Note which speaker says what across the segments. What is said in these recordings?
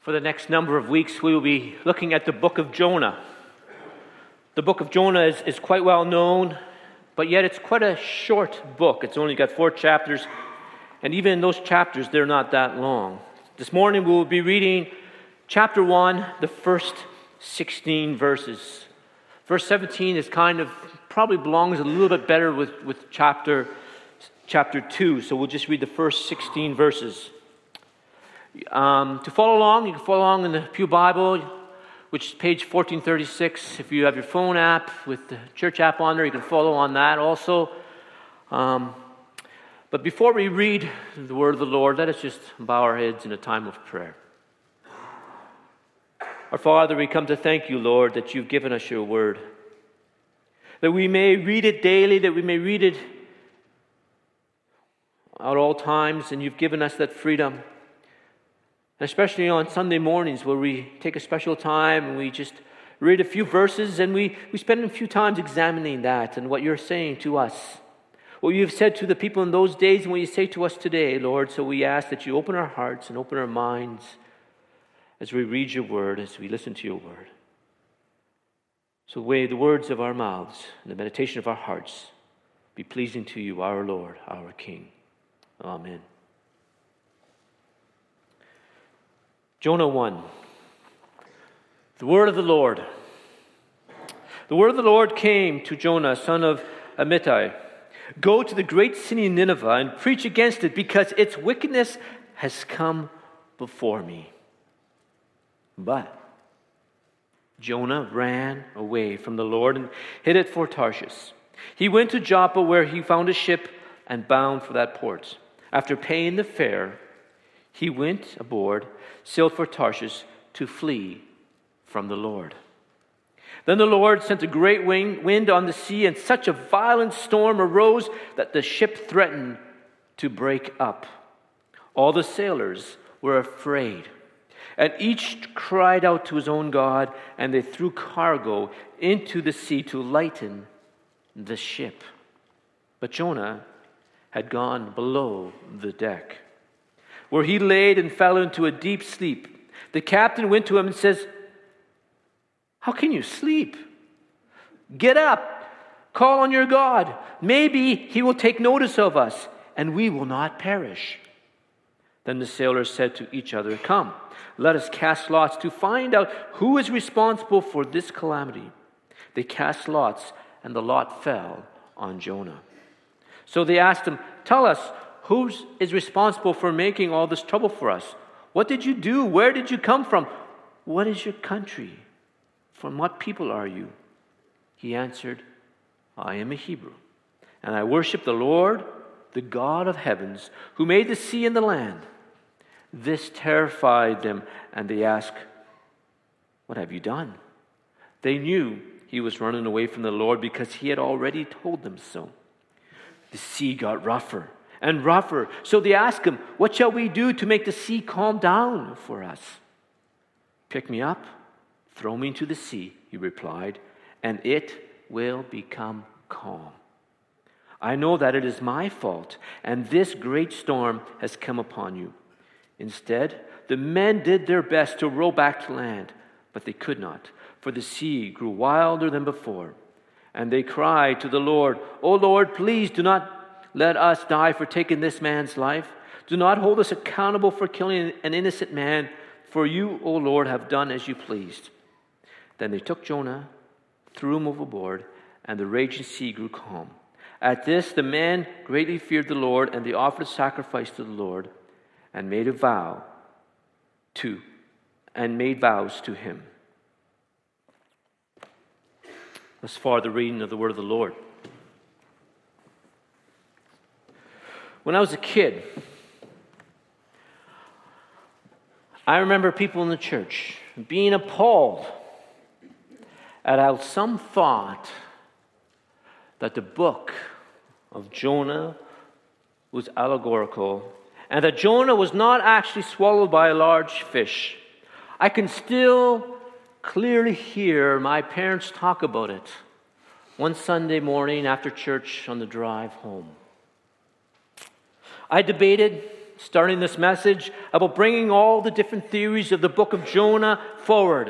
Speaker 1: For the next number of weeks, we will be looking at the book of Jonah. The book of Jonah is quite well known, but yet it's quite a short book. It's only got 4 chapters, and even in those chapters, they're not that long. This morning, we will be reading chapter 1, the first 16 verses. Verse 17 is probably belongs a little bit better with chapter 2, so we'll just read the first 16 verses. To follow along, you can follow along in the Pew Bible, which is page 1436. If you have your phone app with the church app on there, you can follow on that also. But before we read the word of the Lord, let us just bow our heads in a time of prayer. Our Father, we come to thank you, Lord, that you've given us your word, that we may read it daily, that we may read it at all times, and you've given us that freedom. Especially on Sunday mornings where we take a special time and we just read a few verses and we spend a few times examining that and what you're saying to us. What you've said to the people in those days and what you say to us today, Lord. So we ask that you open our hearts and open our minds as we read your word, as we listen to your word. So may the words of our mouths and the meditation of our hearts be pleasing to you, our Lord, our King. Amen. Jonah 1. The word of the Lord. The word of the Lord came to Jonah, son of Amittai. Go to the great city Nineveh and preach against it, because its wickedness has come before me. But Jonah ran away from the Lord and headed for Tarshish. He went to Joppa, where he found a ship and bound for that port. After paying the fare, he went aboard, sailed for Tarshish to flee from the Lord. Then the Lord sent a great wind on the sea, and such a violent storm arose that the ship threatened to break up. All the sailors were afraid, and each cried out to his own God, and they threw cargo into the sea to lighten the ship. But Jonah had gone below the deck, where he laid and fell into a deep sleep. The captain went to him and says, "How can you sleep? Get up, call on your God. Maybe he will take notice of us, and we will not perish." Then the sailors said to each other, "Come, let us cast lots to find out who is responsible for this calamity." They cast lots, and the lot fell on Jonah. So they asked him, "Tell us, who is responsible for making all this trouble for us? What did you do? Where did you come from? What is your country? From what people are you?" He answered, "I am a Hebrew, and I worship the Lord, the God of heavens, who made the sea and the land." This terrified them, and they asked, "What have you done?" They knew he was running away from the Lord, because he had already told them so. The sea got rougher and rougher. So they asked him, "What shall we do to make the sea calm down for us?" "Pick me up, throw me into the sea," he replied, "and it will become calm. I know that it is my fault, and this great storm has come upon you." Instead, the men did their best to row back to land, but they could not, for the sea grew wilder than before. And they cried to the Lord, "O Lord, please do not let us die for taking this man's life. Do not hold us accountable for killing an innocent man, for you, O Lord, have done as you pleased." Then they took Jonah, threw him overboard, and the raging sea grew calm. At this, the men greatly feared the Lord, and they offered a sacrifice to the Lord, and made vows to him. Thus far, the reading of the word of the Lord. When I was a kid, I remember people in the church being appalled at how some thought that the book of Jonah was allegorical, and that Jonah was not actually swallowed by a large fish. I can still clearly hear my parents talk about it one Sunday morning after church on the drive home. I debated starting this message about bringing all the different theories of the book of Jonah forward.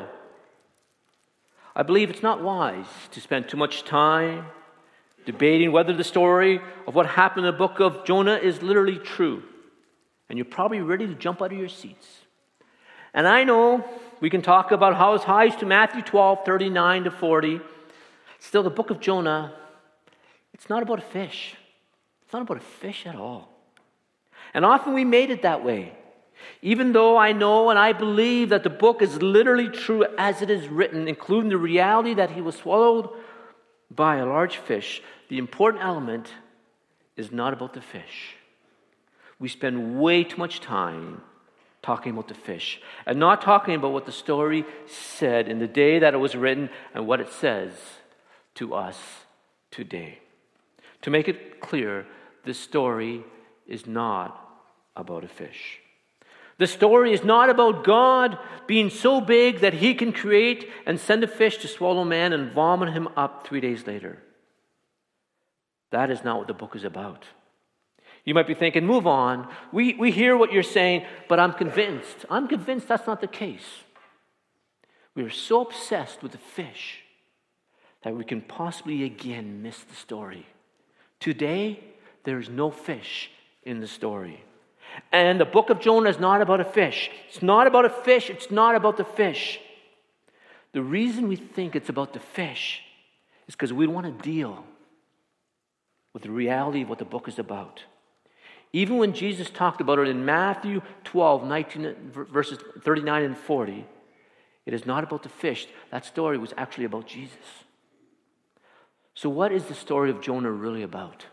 Speaker 1: I believe it's not wise to spend too much time debating whether the story of what happened in the book of Jonah is literally true. And you're probably ready to jump out of your seats. And I know we can talk about how it ties to Matthew 12, 39 to 40. Still, the book of Jonah, it's not about a fish. It's not about a fish at all. And often we made it that way. Even though I know and I believe that the book is literally true as it is written, including the reality that he was swallowed by a large fish, the important element is not about the fish. We spend way too much time talking about the fish and not talking about what the story said in the day that it was written and what it says to us today. To make it clear, this story is not about a fish. The story is not about God being so big that he can create and send a fish to swallow man and vomit him up 3 days later. That is not what the book is about. You might be thinking, move on. We hear what you're saying, but I'm convinced. I'm convinced that's not the case. We are so obsessed with the fish that we can possibly again miss the story. Today, there is no fish in the story. And the book of Jonah is not about a fish. It's not about a fish. It's not about the fish. The reason we think it's about the fish is because we want to deal with the reality of what the book is about. Even when Jesus talked about it in Matthew 12, 19, verses 39 and 40, it is not about the fish. That story was actually about Jesus. So what is the story of Jonah really about?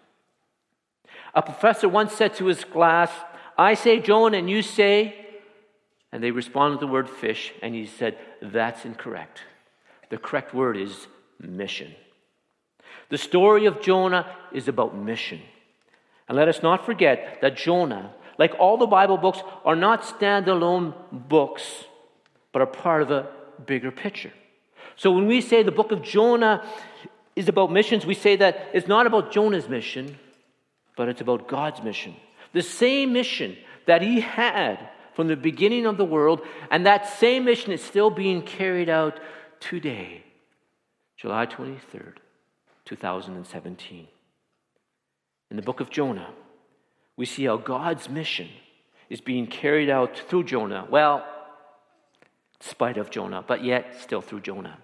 Speaker 1: A professor once said to his class, I say Jonah and you say, and they responded with the word fish, and he said, that's incorrect. The correct word is mission. The story of Jonah is about mission. And let us not forget that Jonah, like all the Bible books, are not standalone books, but are part of a bigger picture. So when we say the book of Jonah is about missions, we say that it's not about Jonah's mission, but it's about God's mission. The same mission that he had from the beginning of the world, and that same mission is still being carried out today, July 23rd, 2017. In the book of Jonah, we see how God's mission is being carried out through Jonah. Well, in spite of Jonah, but yet still through Jonah.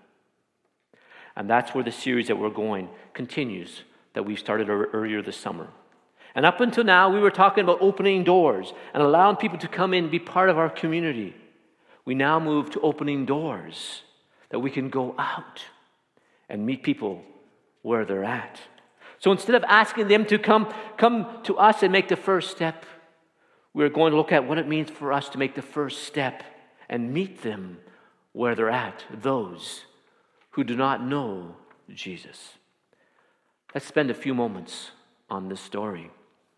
Speaker 1: And that's where the series that we're going continues, that we started earlier this summer. And up until now, we were talking about opening doors and allowing people to come in and be part of our community. We now move to opening doors that we can go out and meet people where they're at. So instead of asking them to come to us and make the first step, we're going to look at what it means for us to make the first step and meet them where they're at, those who do not know Jesus. Let's spend a few moments on this story.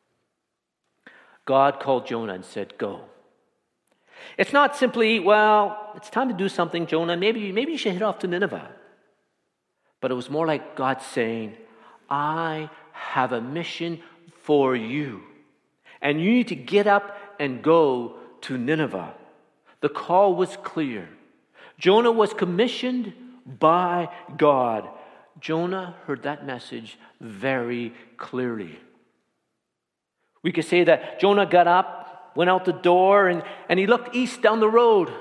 Speaker 1: God called Jonah and said, go. It's not simply, well, it's time to do something, Jonah. Maybe you should head off to Nineveh. But it was more like God saying, I have a mission for you. And you need to get up and go to Nineveh. The call was clear. Jonah was commissioned by God. Jonah heard that message very clearly. We could say that Jonah got up, went out the door, and he looked east down the road.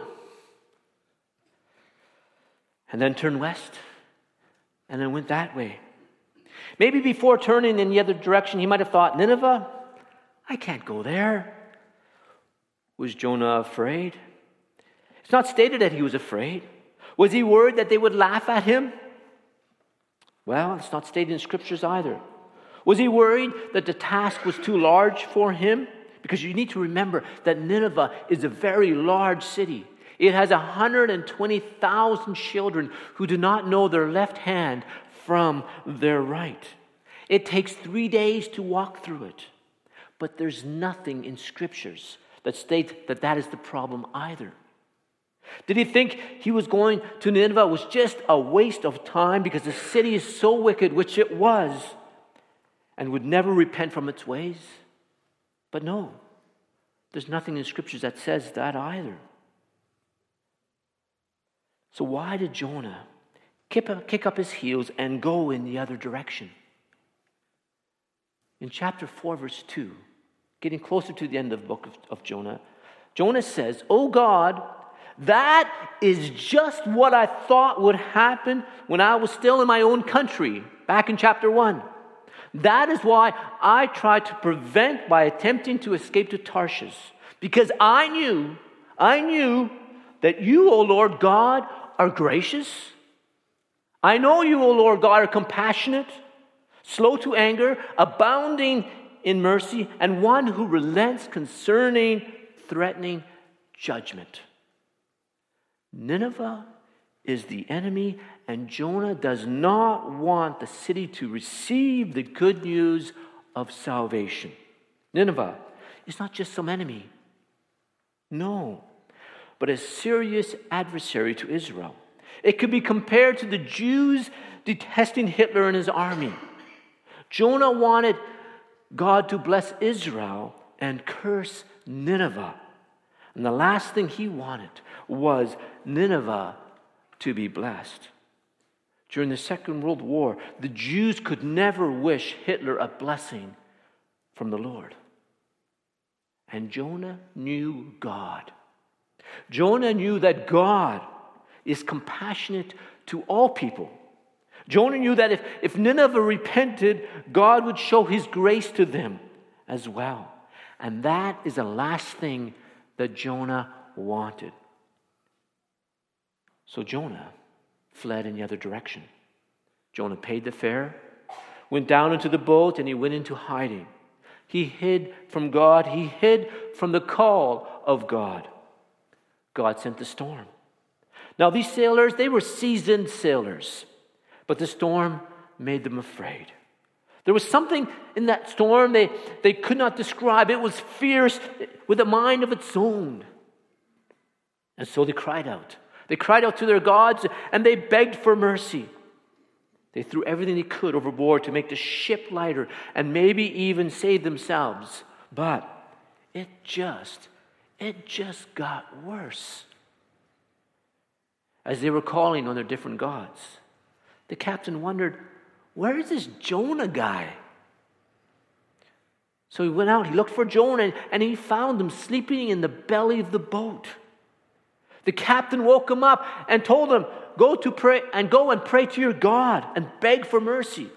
Speaker 1: And then turned west. And then went that way. Maybe before turning in the other direction, he might have thought, Nineveh? I can't go there. Was Jonah afraid? It's not stated that he was afraid. Was he worried that they would laugh at him? Well, it's not stated in scriptures either. Was he worried that the task was too large for him? Because you need to remember that Nineveh is a very large city. It has 120,000 children who do not know their left hand from their right. It takes 3 days to walk through it. But there's nothing in scriptures that states that that is the problem either. Did he think he was going to Nineveh was just a waste of time because the city is so wicked, which it was, and would never repent from its ways? But no. There's nothing in Scriptures that says that either. So why did Jonah kick up his heels and go in the other direction? In chapter 4, verse 2, getting closer to the end of the book of Jonah, Jonah says, "Oh God, that is just what I thought would happen when I was still in my own country," back in chapter 1. "That is why I tried to prevent by attempting to escape to Tarshish, because I knew that you, O Lord God, are gracious. I know you, O Lord God, are compassionate, slow to anger, abounding in mercy, and one who relents concerning threatening judgment." Nineveh is the enemy, and Jonah does not want the city to receive the good news of salvation. Nineveh is not just some enemy. No, but a serious adversary to Israel. It could be compared to the Jews detesting Hitler and his army. Jonah wanted God to bless Israel and curse Nineveh. And the last thing he wanted was Nineveh to be blessed. During the Second World War, the Jews could never wish Hitler a blessing from the Lord. And Jonah knew God. Jonah knew that God is compassionate to all people. Jonah knew that if Nineveh repented, God would show his grace to them as well. And that is the last thing that Jonah wanted. So Jonah fled in the other direction. Jonah paid the fare, went down into the boat, and he went into hiding. He hid from God. He hid from the call of God. God sent the storm. Now these sailors, they were seasoned sailors, but the storm made them afraid. There was something in that storm they could not describe. It was fierce with a mind of its own. And so they cried out. They cried out to their gods, and they begged for mercy. They threw everything they could overboard to make the ship lighter and maybe even save themselves. But it just got worse. As they were calling on their different gods, the captain wondered, where is this Jonah guy? So he went out, he looked for Jonah, and he found him sleeping in the belly of the boat. The captain woke him up and told him, go and pray to your God and beg for mercy.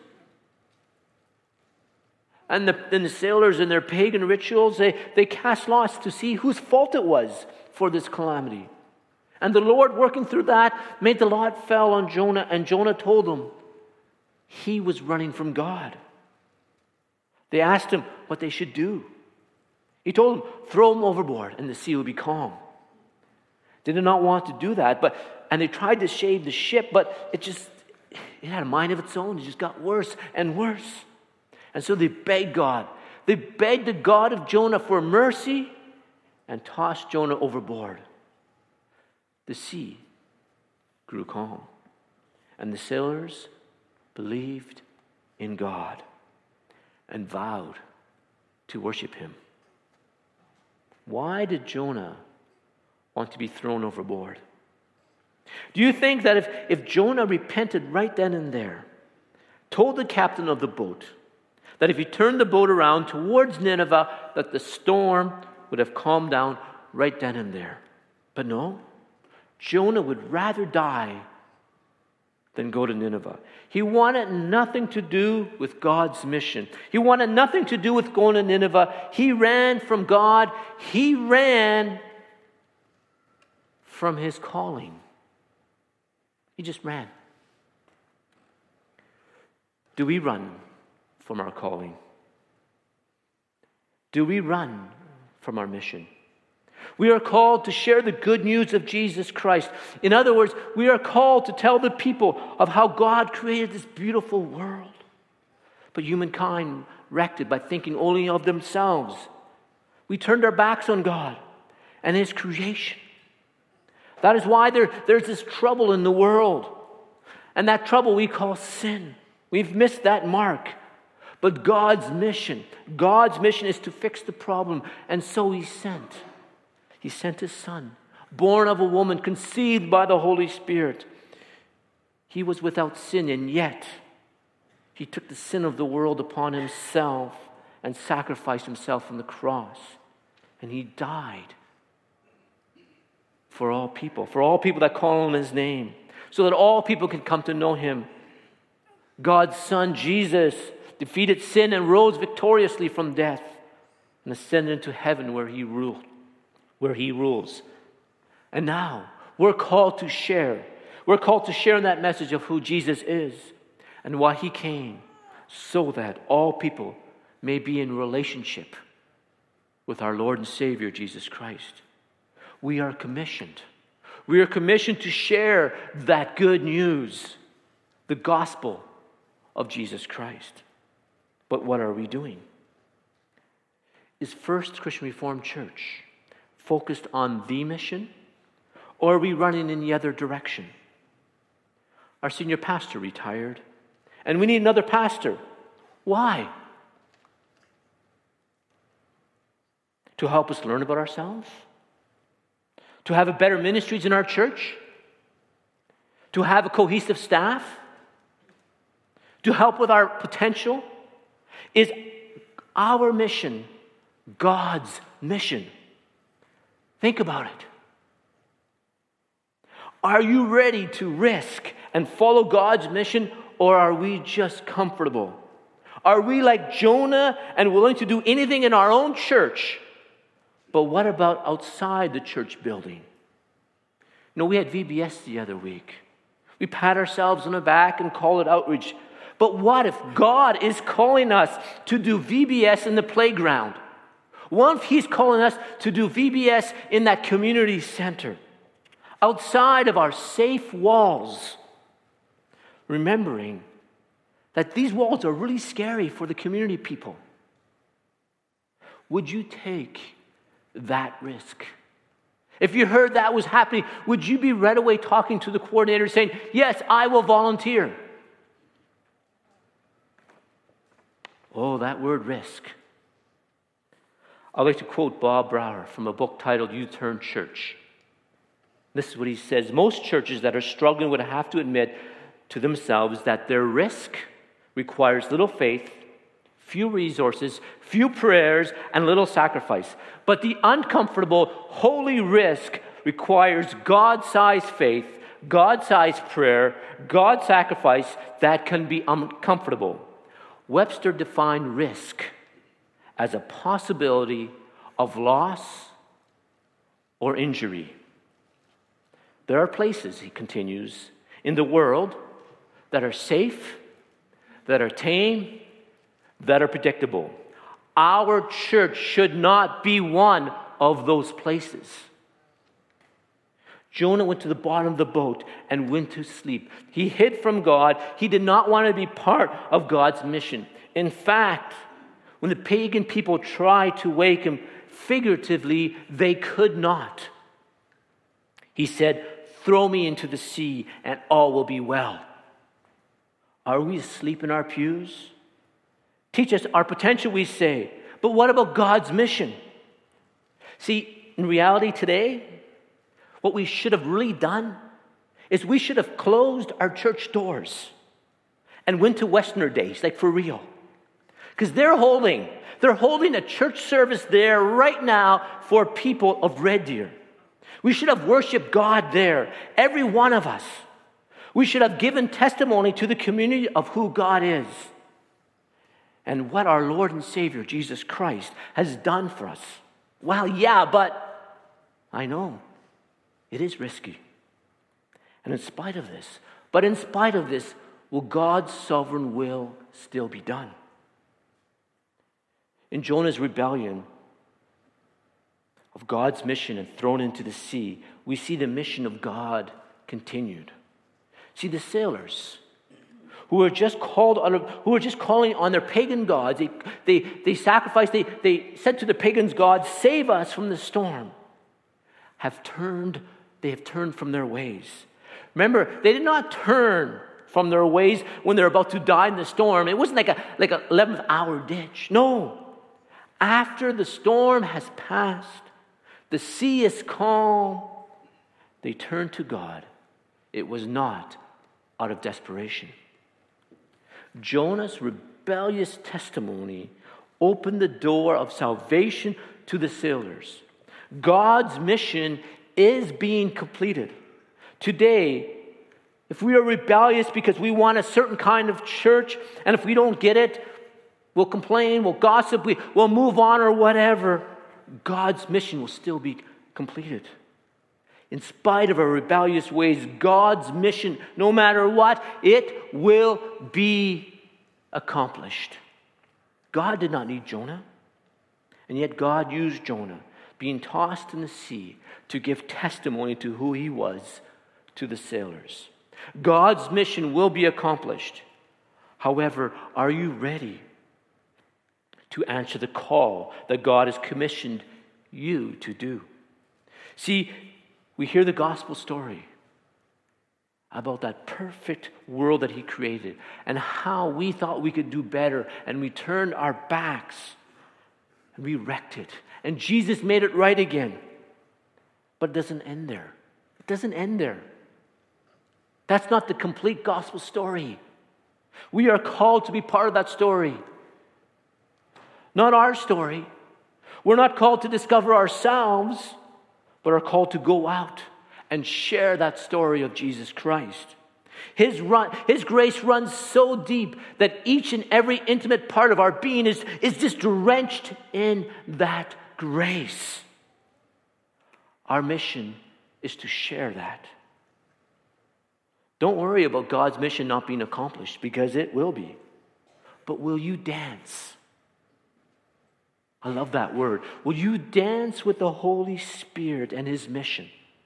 Speaker 1: And then the sailors in their pagan rituals, they cast lots to see whose fault it was for this calamity. And the Lord, working through that, made the lot fell on Jonah, and Jonah told them he was running from God. They asked him what they should do. He told them, throw him overboard and the sea will be calm. They did not want to do that, and they tried to save the ship, but it had a mind of its own. It just got worse and worse. And so they begged God. They begged the God of Jonah for mercy and tossed Jonah overboard. The sea grew calm, and the sailors believed in God and vowed to worship him. Why did Jonah want to be thrown overboard? Do you think that if Jonah repented right then and there, told the captain of the boat that if he turned the boat around towards Nineveh, that the storm would have calmed down right then and there? But no, Jonah would rather die than go to Nineveh. He wanted nothing to do with God's mission. He wanted nothing to do with going to Nineveh. He ran from God. He ran from his calling. He just ran. Do we run from our calling? Do we run from our mission? We are called to share the good news of Jesus Christ. In other words, we are called to tell the people of how God created this beautiful world. But humankind wrecked it by thinking only of themselves. We turned our backs on God and His creation. That is why there's this trouble in the world. And that trouble we call sin. We've missed that mark. But God's mission is to fix the problem. And so He sent His Son, born of a woman, conceived by the Holy Spirit. He was without sin, and yet He took the sin of the world upon Himself and sacrificed Himself on the cross. And He died for all people that call on His name, so that all people can come to know Him. God's Son, Jesus, defeated sin and rose victoriously from death and ascended into heaven where He rules. And now we're called to share. We're called to share in that message of who Jesus is and why He came, so that all people may be in relationship with our Lord and Savior, Jesus Christ. We are commissioned. We are commissioned to share that good news, the gospel of Jesus Christ. But what are we doing? Is First Christian Reformed Church focused on the mission, or are we running in the other direction? Our senior pastor retired, and we need another pastor. Why? To help us learn about ourselves? To have a better ministries in our church? To have a cohesive staff? To help with our potential? Is our mission God's mission? Think about it. Are you ready to risk and follow God's mission, or are we just comfortable? Are we like Jonah and willing to do anything in our own church? But what about outside the church building? We had VBS the other week. We pat ourselves on the back and call it outreach. But what if God is calling us to do VBS in the playground? What if He's calling us to do VBS in that community center, outside of our safe walls? Remembering that these walls are really scary for the community people. Would you take that risk? If you heard that was happening, would you be right away talking to the coordinator saying, yes, I will volunteer? Oh, that word risk. I'd like to quote Bob Brower from a book titled U-Turn Church. This is what he says. Most churches that are struggling would have to admit to themselves that their risk requires little faith, few resources, few prayers, and little sacrifice. But the uncomfortable, holy risk requires God-sized faith, God-sized prayer, God sacrifice that can be uncomfortable. Webster defined risk as a possibility of loss or injury. There are places, he continues, in the world that are safe, that are tame, that are predictable. Our church should not be one of those places. Jonah went to the bottom of the boat and went to sleep. He hid from God. He did not want to be part of God's mission. In fact, when the pagan people tried to wake him, figuratively, they could not. He said, "Throw me into the sea and all will be well." Are we asleep in our pews? Teach us our potential, we say. But what about God's mission? See, in reality today, what we should have really done is we should have closed our church doors and went to Westerner Days, like for real. Because they're holding a church service there right now for people of Red Deer. We should have worshiped God there, every one of us. We should have given testimony to the community of who God is and what our Lord and Savior, Jesus Christ, has done for us. Well, yeah, but I know it is risky. And in spite of this, will God's sovereign will still be done? In Jonah's rebellion of God's mission and thrown into the sea, we see the mission of God continued. See, the sailors who were just calling on their pagan gods, they sacrificed, they said to the pagan gods, "Save us from the storm," they have turned from their ways. Remember, they did not turn from their ways when they're about to die in the storm. It wasn't like a 11th hour ditch. No. After the storm has passed, the sea is calm, they turn to God. It was not out of desperation. Jonah's rebellious testimony opened the door of salvation to the sailors. God's mission is being completed. Today, if we are rebellious because we want a certain kind of church, and if we don't get it, we'll complain, we'll gossip, we'll move on or whatever, God's mission will still be completed. In spite of our rebellious ways, God's mission, no matter what, it will be accomplished. God did not need Jonah, and yet God used Jonah, being tossed in the sea, to give testimony to who he was to the sailors. God's mission will be accomplished. However, are you ready to answer the call that God has commissioned you to do? See, we hear the gospel story about that perfect world that he created and how we thought we could do better, and we turned our backs and we wrecked it. And Jesus made it right again. But it doesn't end there. It doesn't end there. That's not the complete gospel story. We are called to be part of that story. Not our story. We're not called to discover ourselves, but are called to go out and share that story of Jesus Christ. His grace runs so deep that each and every intimate part of our being is just drenched in that grace. Our mission is to share that. Don't worry about God's mission not being accomplished, because it will be. But will you dance? I love that word. Will you dance with the Holy Spirit and his mission?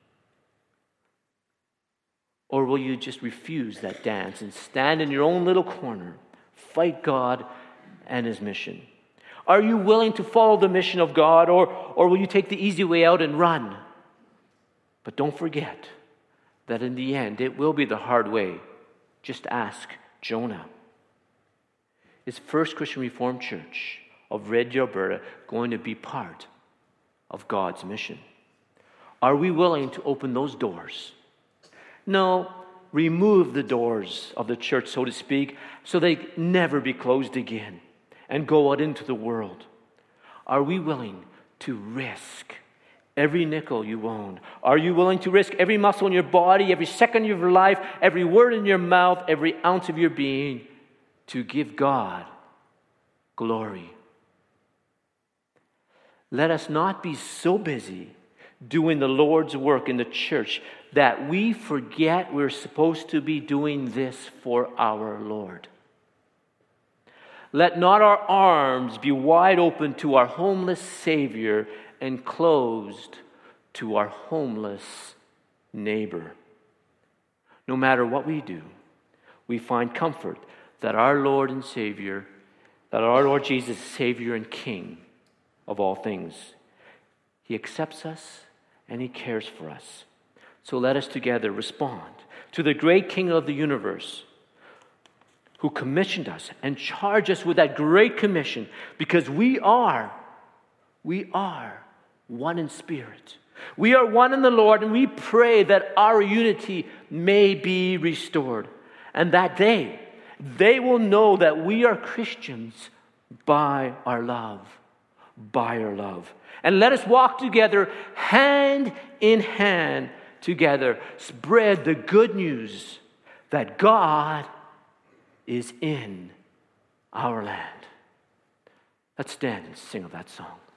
Speaker 1: Or will you just refuse that dance and stand in your own little corner, fight God and his mission? Are you willing to follow the mission of God, or will you take the easy way out and run? But don't forget that in the end, it will be the hard way. Just ask Jonah. Is First Christian Reformed Church of Red Deer, Alberta, going to be part of God's mission? Are we willing to open those doors? No, remove the doors of the church, so to speak, so they never be closed again, and go out into the world. Are we willing to risk every nickel you own? Are you willing to risk every muscle in your body, every second of your life, every word in your mouth, every ounce of your being, to give God glory? Let us not be so busy doing the Lord's work in the church that we forget we're supposed to be doing this for our Lord. Let not our arms be wide open to our homeless Savior and closed to our homeless neighbor. No matter what we do, we find comfort that our Lord and Savior, that our Lord Jesus is Savior and King of all things. He accepts us and he cares for us. So let us together respond to the great King of the universe, who commissioned us and charged us with that great commission, because we are one in spirit. We are one in the Lord, and we pray that our unity may be restored, and that they will know that we are Christians by our love. By our love. And let us walk together, hand in hand together, spread the good news that God is in our land. Let's stand and sing of that song.